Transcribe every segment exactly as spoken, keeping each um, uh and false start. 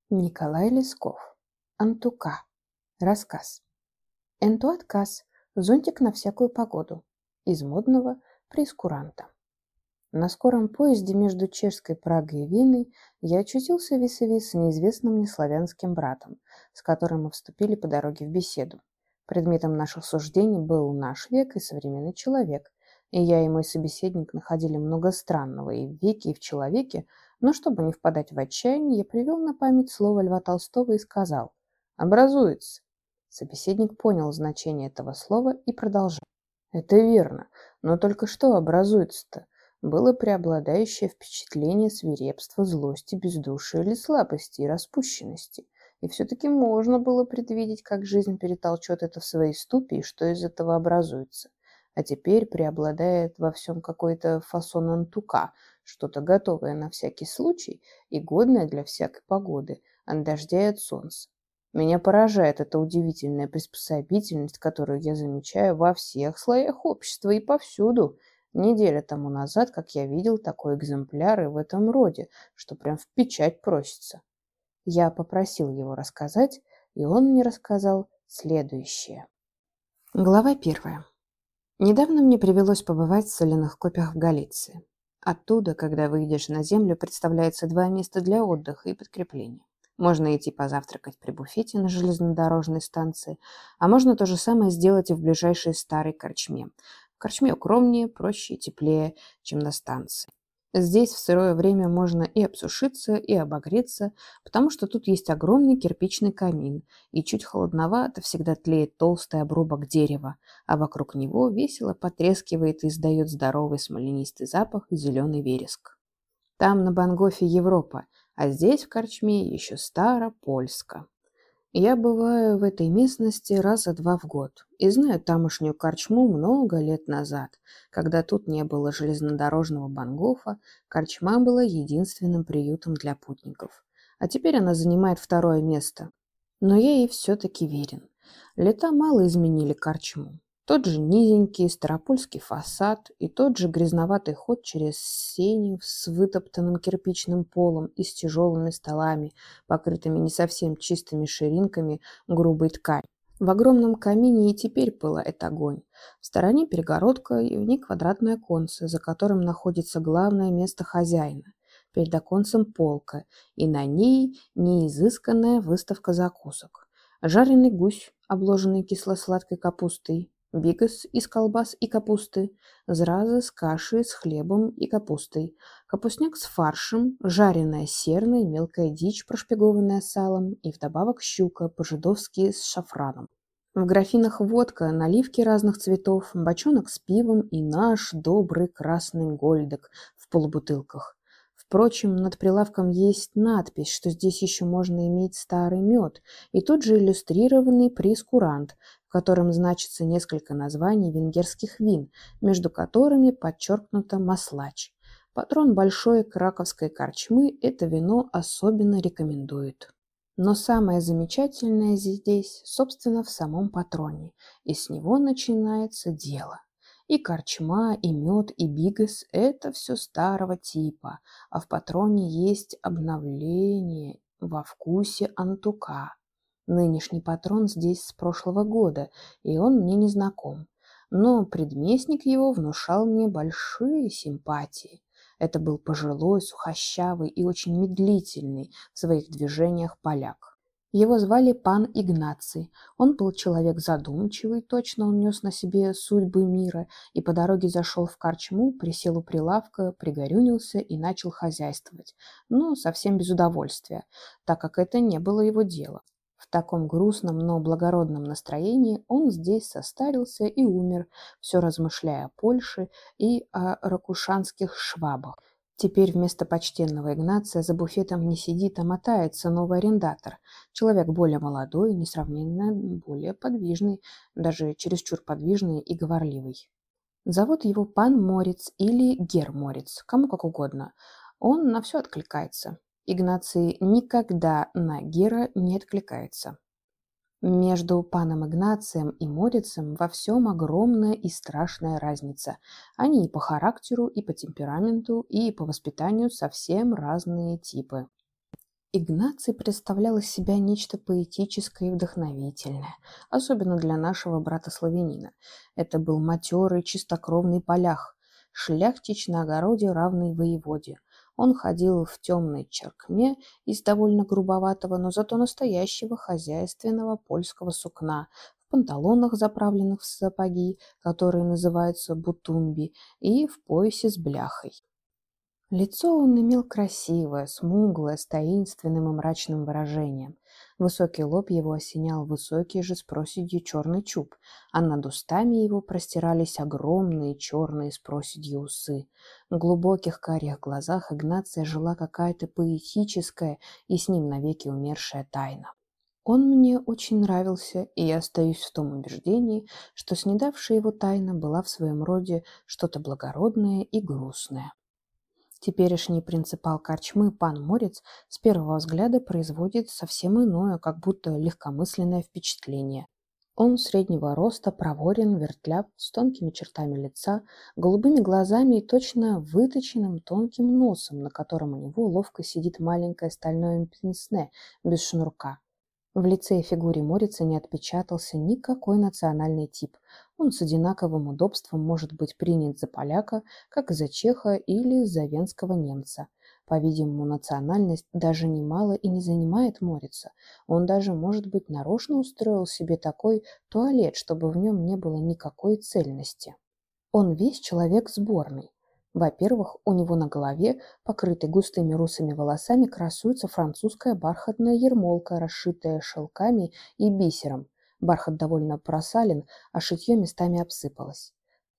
Николай Лесков. Антука. Рассказ. Энтуатказ. Зонтик на всякую погоду. Из модного прейскуранта. На скором поезде между чешской Прагой и Веной я очутился вис-а-вис с неизвестным мне славянским братом, с которым мы вступили по дороге в беседу. Предметом наших суждений был наш век и современный человек, и я и мой собеседник находили много странного и в веке, и в человеке, но чтобы не впадать в отчаяние, я привел на память слово Льва Толстого и сказал «образуется». Собеседник понял значение этого слова и продолжал. «Это верно, но только что образуется-то? Было преобладающее впечатление свирепства, злости, бездушия или слабости и распущенности. И все-таки можно было предвидеть, как жизнь перетолчет это в свои ступи и что из этого образуется. А теперь преобладает во всем какой-то фасон антука, что-то готовое на всякий случай и годное для всякой погоды, от дождя и от солнца. Меня поражает эта удивительная приспособительность, которую я замечаю во всех слоях общества и повсюду. Неделя тому назад, как я видел такой экземпляр и в этом роде, что прям в печать просится. Я попросил его рассказать, и он мне рассказал следующее. Глава первая. Недавно мне привелось побывать в соляных копях в Галиции. Оттуда, когда выйдешь на землю, представляется два места для отдыха и подкрепления. Можно идти позавтракать при буфете на железнодорожной станции, а можно то же самое сделать и в ближайшей старой корчме. В корчме укромнее, проще и теплее, чем на станции. Здесь в сырое время можно и обсушиться, и обогреться, потому что тут есть огромный кирпичный камин, и чуть холодновато всегда тлеет толстый обрубок дерева, а вокруг него весело потрескивает и издает здоровый смоленистый запах зеленый вереск. Там на Бангофе Европа, а здесь в корчме еще Старопольска. Я бываю в этой местности раза два в год и знаю тамошнюю корчму много лет назад. Когда тут не было железнодорожного Бангофа, корчма была единственным приютом для путников. А теперь она занимает второе место. Но я ей все-таки верен. Лета мало изменили корчму. Тот же низенький старопольский фасад и тот же грязноватый ход через сенью с вытоптанным кирпичным полом и с тяжелыми столами, покрытыми не совсем чистыми ширинками грубой ткани. В огромном камине и теперь пылает огонь. В стороне перегородка и в ней квадратное оконце, за которым находится главное место хозяина. Перед оконцем полка, и на ней неизысканная выставка закусок. Жареный гусь, обложенный кисло-сладкой капустой, бигос из колбас и капусты, зразы с кашей, с хлебом и капустой, капустняк с фаршем, жареная серна и мелкая дичь, прошпигованная салом, и вдобавок щука по-жидовски с шафраном. В графинах водка, наливки разных цветов, бочонок с пивом и наш добрый красный гольдек в полубутылках. Впрочем, над прилавком есть надпись, что здесь еще можно иметь старый мед, и тут же иллюстрированный прейскурант, в котором значится несколько названий венгерских вин, между которыми подчеркнуто маслач. Патрон большой краковской корчмы это вино особенно рекомендует. Но самое замечательное здесь, собственно, в самом патроне, и с него начинается дело. И корчма, и мед, и бигос – это все старого типа, а в патроне есть обновление во вкусе антука. Нынешний патрон здесь с прошлого года, и он мне не знаком. Но предместник его внушал мне большие симпатии. Это был пожилой, сухощавый и очень медлительный в своих движениях поляк. Его звали пан Игнаций. Он был человек задумчивый, точно он нес на себе судьбы мира, и по дороге зашел в корчму, присел у прилавка, пригорюнился и начал хозяйствовать, но совсем без удовольствия, так как это не было его дело. В таком грустном, но благородном настроении он здесь состарился и умер, все размышляя о Польше и о ракушанских швабах. Теперь вместо почтенного Игнация за буфетом не сидит, а мотается новый арендатор. Человек более молодой, несравненно более подвижный, даже чересчур подвижный и говорливый. Зовут его пан Морец или гер Морец, кому как угодно. Он на все откликается. Игнаций никогда на гера не откликается. Между паном Игнацием и Морицем во всем огромная и страшная разница. Они и по характеру, и по темпераменту, и по воспитанию совсем разные типы. Игнаций представлял из себя нечто поэтическое и вдохновительное, особенно для нашего брата-славянина. Это был матерый, чистокровный полях, шляхтич на огороде, равный воеводе. Он ходил в темной черкме из довольно грубоватого, но зато настоящего хозяйственного польского сукна, в панталонах, заправленных в сапоги, которые называются бутумби, и в поясе с бляхой. Лицо он имел красивое, смуглое, с таинственным и мрачным выражением. Высокий лоб его осенял высокий же с проседью черный чуб, а над устами его простирались огромные черные с проседью усы. В глубоких карих глазах Игнация жила какая-то поэтическая и с ним навеки умершая тайна. Он мне очень нравился, и я остаюсь в том убеждении, что снедавшая его тайна была в своем роде что-то благородное и грустное. Теперешний принципал корчмы, пан Морец, с первого взгляда производит совсем иное, как будто легкомысленное впечатление. Он среднего роста, проворен, вертляв, с тонкими чертами лица, голубыми глазами и точно выточенным тонким носом, на котором у него ловко сидит маленькое стальное пенсне без шнурка. В лице и фигуре Морица не отпечатался никакой национальный тип. Он с одинаковым удобством может быть принят за поляка, как и за чеха или за венского немца. По-видимому, национальность даже немало и не занимает Морица. Он даже, может быть, нарочно устроил себе такой туалет, чтобы в нем не было никакой цельности. Он весь человек сборный. Во-первых, у него на голове, покрытой густыми русыми волосами, красуется французская бархатная ермолка, расшитая шелками и бисером. Бархат довольно просален, а шитье местами обсыпалось.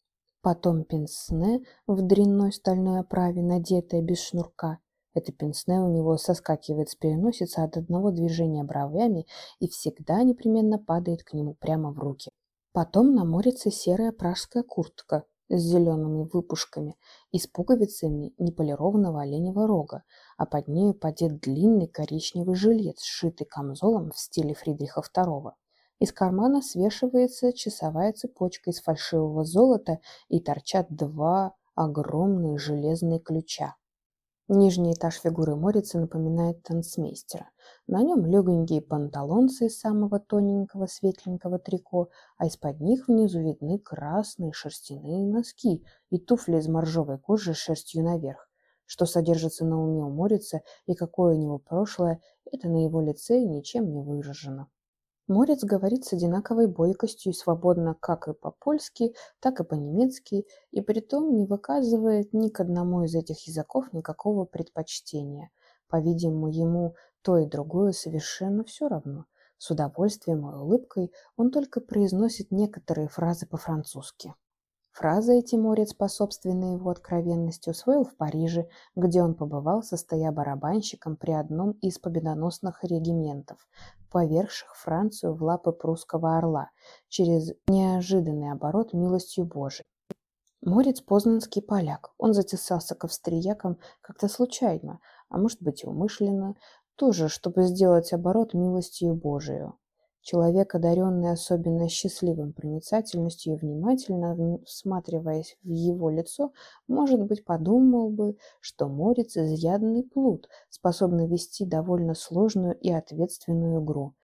Потом пенсне в дрянной стальной оправе, надетое без шнурка. Это пенсне у него соскакивает с переносицы от одного движения бровями и всегда непременно падает к нему прямо в руки. Потом на Морице серая пражская куртка с зелеными выпушками и с пуговицами неполированного оленевого рога, а под нею подет длинный коричневый жилет, сшитый камзолом в стиле Фридриха второго. Из кармана свешивается часовая цепочка из фальшивого золота и торчат два огромные железные ключа. Нижний этаж фигуры Морица напоминает танцмейстера. На нем легонькие панталонцы из самого тоненького светленького трико, а из-под них внизу видны красные шерстяные носки и туфли из моржовой кожи с шерстью наверх. Что содержится на уме у Морица и какое у него прошлое, это на его лице ничем не выражено. Морец говорит с одинаковой бойкостью и свободно как и по-польски, так и по-немецки, и притом не выказывает ни к одному из этих языков никакого предпочтения. По-видимому, ему то и другое совершенно все равно. С удовольствием и улыбкой он только произносит некоторые фразы по-французски. Фразы эти Морец, по собственной его откровенности, усвоил в Париже, где он побывал, состоя барабанщиком при одном из победоносных региментов, повергших Францию в лапы прусского орла, через неожиданный оборот милостью Божией. Морец познанский поляк. Он затесался к австриякам как-то случайно, а может быть и умышленно, тоже, чтобы сделать оборот милостью Божию. Человек, одаренный особенно счастливым проницательностью и внимательно всматриваясь в его лицо, может быть, подумал бы, что Морец изъядный плут, способный вести довольно сложную и ответственную игру.